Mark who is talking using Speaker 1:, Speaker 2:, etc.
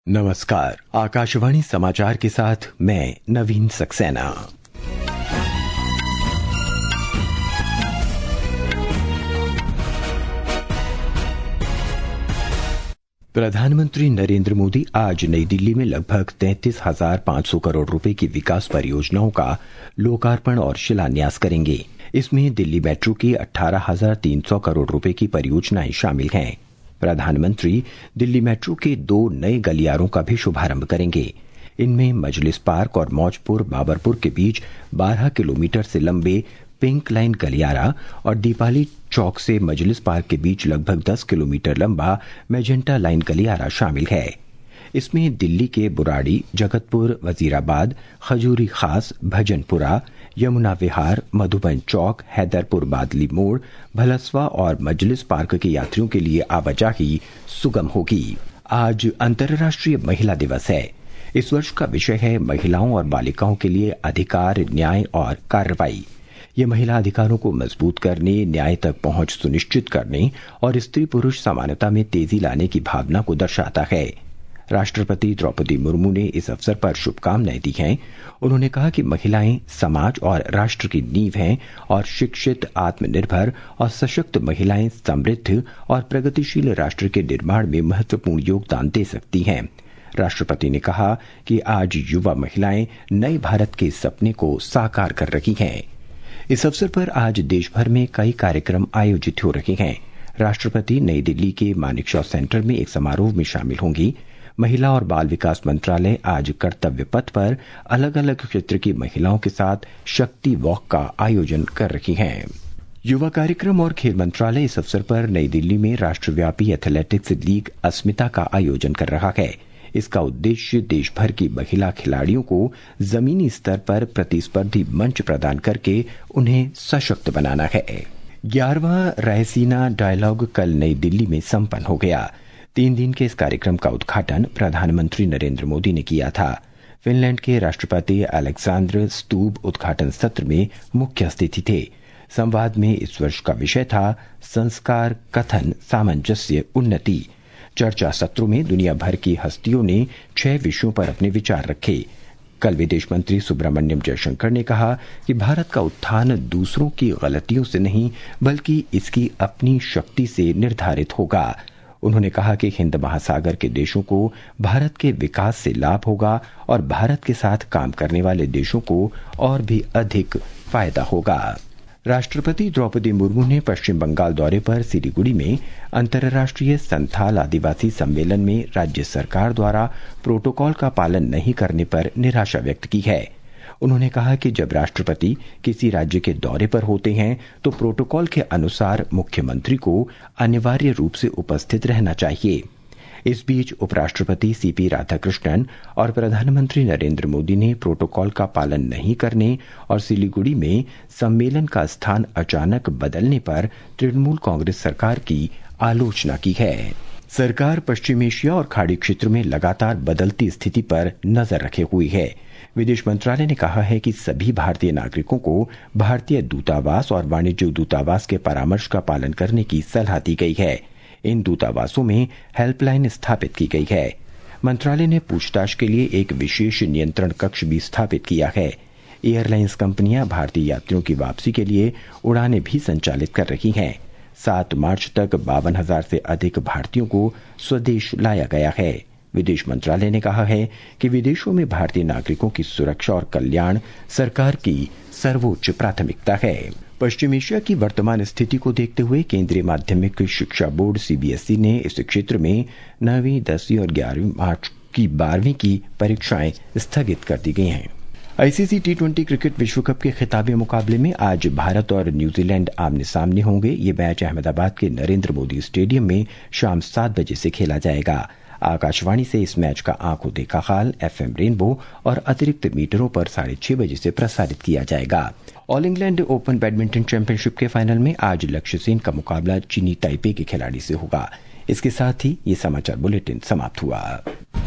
Speaker 1: नमस्कार। आकाशवाणी समाचार के साथ मैं नवीन सक्सेना। प्रधानमंत्री नरेंद्र मोदी आज नई दिल्ली में लगभग 33,500 करोड़ रुपए की विकास परियोजनाओं का लोकार्पण और शिलान्यास करेंगे। इसमें दिल्ली मेट्रो की 18,300 करोड़ रुपए की परियोजनाएं शामिल हैं। प्रधानमंत्री दिल्ली मेट्रो के 2 नए गलियारों का भी शुभारंभ करेंगे। इनमें मजलिस पार्क और मौजपुर बाबरपुर के बीच 12 किलोमीटर से लंबे पिंक लाइन गलियारा और दीपाली चौक से मजलिस पार्क के बीच लगभग 10 किलोमीटर लंबा मैजेंटा लाइन गलियारा शामिल है। इसमें दिल्ली के बुराड़ी, जगतपुर, वजीराबाद, खजूरी खास, भजनपुरा, यमुना विहार, मधुबन चौक, हैदरपुर बादली मोड़, भलसवा और मजलिस पार्क के यात्रियों के लिए आवाजाही सुगम होगी। आज अंतर्राष्ट्रीय महिला दिवस है। इस वर्ष का विषय है महिलाओं और बालिकाओं के लिए अधिकार, न्याय और कार्रवाई। ये महिला अधिकारों को मजबूत करने, न्याय तक पहुंच सुनिश्चित करने और स्त्री पुरुष समानता में तेजी लाने की भावना को दर्शाता है। राष्ट्रपति द्रौपदी मुर्मू ने इस अवसर पर शुभकामनाएं दी हैं। उन्होंने कहा कि महिलाएं समाज और राष्ट्र की नींव हैं और शिक्षित, आत्मनिर्भर और सशक्त महिलाएं समृद्ध और प्रगतिशील राष्ट्र के निर्माण में महत्वपूर्ण योगदान दे सकती हैं। राष्ट्रपति ने कहा कि आज युवा महिलाएं नए भारत के सपने को साकार कर रही हैं। इस अवसर पर आज देश भर में कई कार्यक्रम आयोजित हो रहे हैं। राष्ट्रपति नई दिल्ली के मानेकशॉ सेंटर में एक समारोह में शामिल होंगी। महिला और बाल विकास मंत्रालय आज कर्तव्य पथ पर अलग अलग क्षेत्र की महिलाओं के साथ शक्ति वॉक का आयोजन कर रही हैं। युवा कार्यक्रम और खेल मंत्रालय इस अवसर पर नई दिल्ली में राष्ट्रव्यापी एथलेटिक्स लीग अस्मिता का आयोजन कर रहा है। इसका उद्देश्य देश भर की महिला खिलाड़ियों को जमीनी स्तर पर प्रतिस्पर्धी मंच प्रदान करके उन्हें सशक्त बनाना है। 11वां रायसीना डायलॉग कल नई दिल्ली में संपन्न हो गया। 3 दिन के इस कार्यक्रम का उद्घाटन प्रधानमंत्री नरेंद्र मोदी ने किया था। फिनलैंड के राष्ट्रपति अलेक्जेंडर स्टूब उद्घाटन सत्र में मुख्य अतिथि थे। संवाद में इस वर्ष का विषय था संस्कार, कथन, सामंजस्य, उन्नति। चर्चा सत्रों में दुनिया भर की हस्तियों ने 6 विषयों पर अपने विचार रखे। कल विदेश मंत्री सुब्रमण्यम जयशंकर ने कहा कि भारत का उत्थान दूसरों की गलतियों से नहीं बल्कि इसकी अपनी शक्ति से निर्धारित होगा। उन्होंने कहा कि हिंद महासागर के देशों को भारत के विकास से लाभ होगा और भारत के साथ काम करने वाले देशों को और भी अधिक फायदा होगा। राष्ट्रपति द्रौपदी मुर्मू ने पश्चिम बंगाल दौरे पर सिलीगुड़ी में अंतर्राष्ट्रीय संथाल आदिवासी सम्मेलन में राज्य सरकार द्वारा प्रोटोकॉल का पालन नहीं करने पर निराशा व्यक्त की है। उन्होंने कहा कि जब राष्ट्रपति किसी राज्य के दौरे पर होते हैं तो प्रोटोकॉल के अनुसार मुख्यमंत्री को अनिवार्य रूप से उपस्थित रहना चाहिए। इस बीच उपराष्ट्रपति सीपी राधाकृष्णन और प्रधानमंत्री नरेंद्र मोदी ने प्रोटोकॉल का पालन नहीं करने और सिलीगुड़ी में सम्मेलन का स्थान अचानक बदलने पर तृणमूल कांग्रेस सरकार की आलोचना की है। सरकार पश्चिम एशिया और खाड़ी क्षेत्र में लगातार बदलती स्थिति पर नजर रखे हुई है। विदेश मंत्रालय ने कहा है कि सभी भारतीय नागरिकों को भारतीय दूतावास और वाणिज्य दूतावास के परामर्श का पालन करने की सलाह दी गई है। इन दूतावासों में हेल्पलाइन स्थापित की गई है। मंत्रालय ने पूछताछ के लिए एक विशेष नियंत्रण कक्ष भी स्थापित किया है। एयरलाइंस कंपनियां भारतीय यात्रियों की वापसी के लिए उड़ानें भी संचालित कर रही हैं। 7 मार्च तक 52,000 से अधिक भारतीयों को स्वदेश लाया गया है। विदेश मंत्रालय ने कहा है कि विदेशों में भारतीय नागरिकों की सुरक्षा और कल्याण सरकार की सर्वोच्च प्राथमिकता है। पश्चिम एशिया की वर्तमान स्थिति को देखते हुए केंद्रीय माध्यमिक शिक्षा बोर्ड सीबीएसई ने इस क्षेत्र में 9वीं, 10वीं और 11वीं मार्च की 12वीं की परीक्षाएं स्थगित कर दी गई हैं। आईसीसी टी20 क्रिकेट विश्व कप के खिताबी मुकाबले में आज भारत और न्यूजीलैंड आमने सामने होंगे। ये मैच अहमदाबाद के नरेंद्र मोदी स्टेडियम में शाम 7 बजे से खेला जाएगा। आकाशवाणी से इस मैच का आंखों देखा हाल FM रेनबो और अतिरिक्त मीटरों पर 6:30 बजे से प्रसारित किया जाएगा। All England open badminton championship के फाइनल में आज लक्ष्य सेन का मुकाबला चीनी ताइपे के खिलाड़ी से होगा। इसके साथ ही ये समाचार बुलेटिन समाप्त हुआ।